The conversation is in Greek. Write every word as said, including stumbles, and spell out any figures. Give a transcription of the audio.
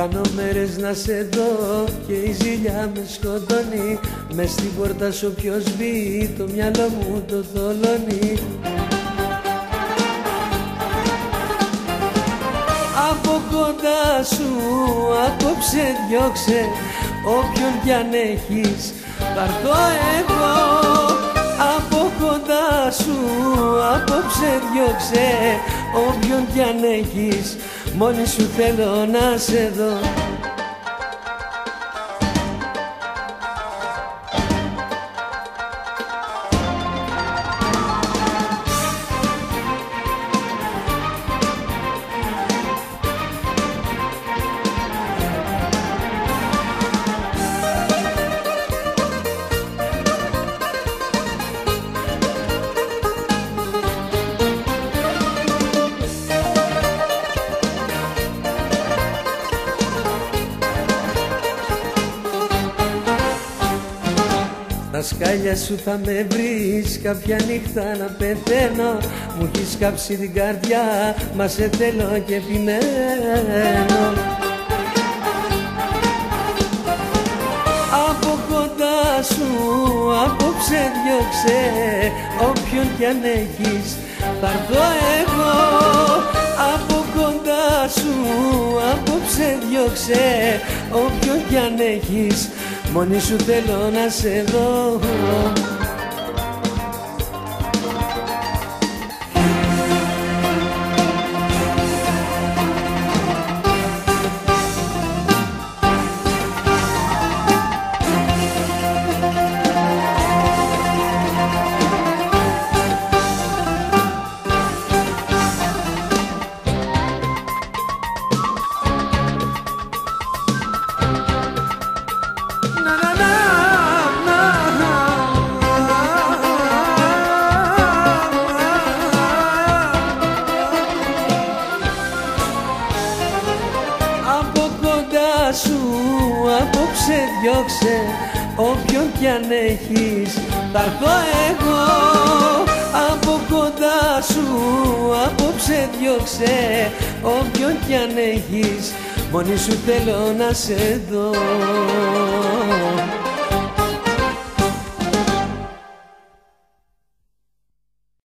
Κάνω μέρες να σε δω και η ζήλια με σκοτώνει. Μες στην πόρτα σου ποιος μπει, το μυαλό μου το θολώνει. Από κοντά σου απόψε διώξε, όποιον κι αν έχεις θα έρθω εγώ. Από κοντά σου απόψε διώξε, όποιον κι αν έχεις, μόνη σου θέλω να σε δω. Στα σκάλια σου θα με βρεις κάποια νύχτα να πεθαίνω. Μου έχεις κάψει την καρδιά, μα σε θέλω και επιμένω. Από κοντά σου απόψε διώξε, όποιον κι αν έχεις θα έρθω εγώ. Από κοντά σου απόψε διώξε, όποιον κι αν έχεις, μόνη σου θέλω να σε δω. Σου απόψε διώξε, όποιον κι αν έχεις θα έρθω εγώ. Από κοντά σου απόψε διώξε, όποιον κι αν έχεις, μόνη σου θέλω να σε δω.